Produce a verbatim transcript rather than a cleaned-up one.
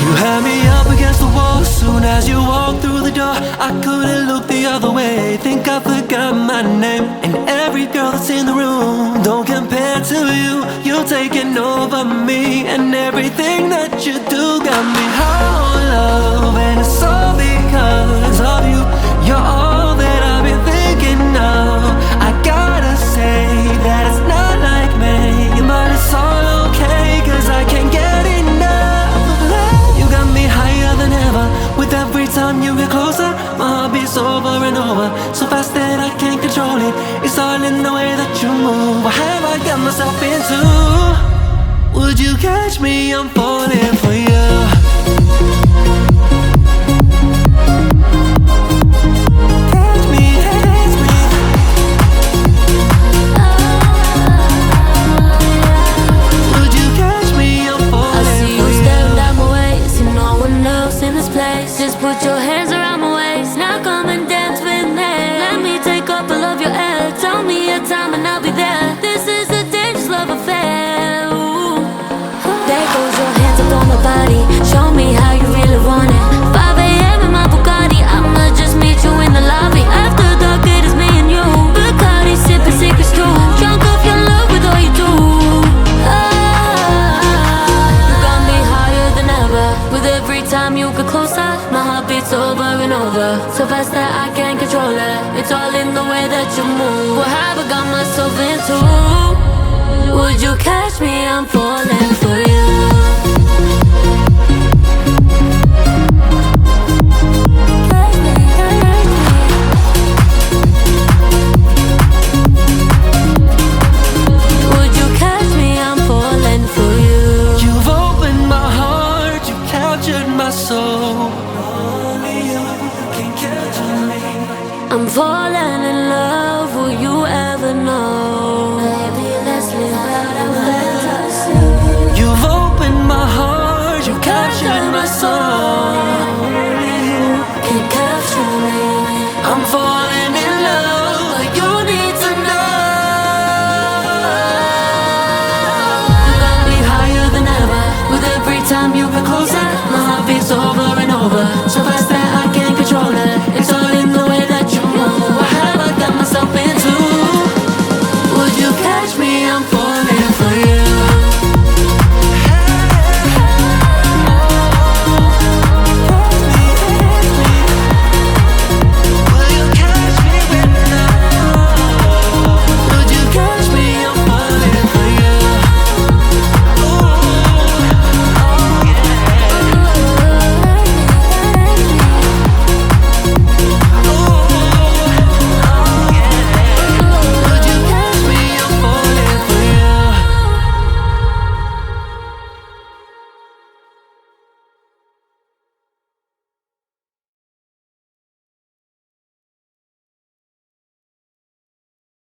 had me up against the wall. Soon as you walked through the door, I couldn't look the other way. Think I forgot my name. And every girl that's in the room don't compare to you. You're taking over me, and everything that you do got me all love. And it's all because of you. You're all that I've been thinking of. I gotta say that it's not like me, but it's all okay, cause I can't get enough of that. You got me higher than ever. With every time you get closer, my heart beats over and over, so fast that I can't control it. It's all in the way that you move. What have I got myself into? Would you catch me? I'm falling for you. Just put your hands around my waist. Now come and dance with me. Let me take up all of your air. Tell me a time and I'll be there. This is a dangerous love affair. Ooh. There goes your hands up on my body. Show me how you really want it. five a m in my Bugatti. I'ma just meet you in the lobby. After dark it is me and you. Bacardi sipping secrets too. Drunk off your love with all you do. Ah, you got me higher than ever. With every time you get closer, my heart beats over and over, so fast that I can't control it. It's all in the way that you move. What have I got myself into? Would you catch me? I'm falling for you. Would you catch me? I'm falling for you. You've opened my heart, you captured my soul. I'm falling in love, will you ever know? Baby, let's live out our fantasy. You've opened my heart, you captured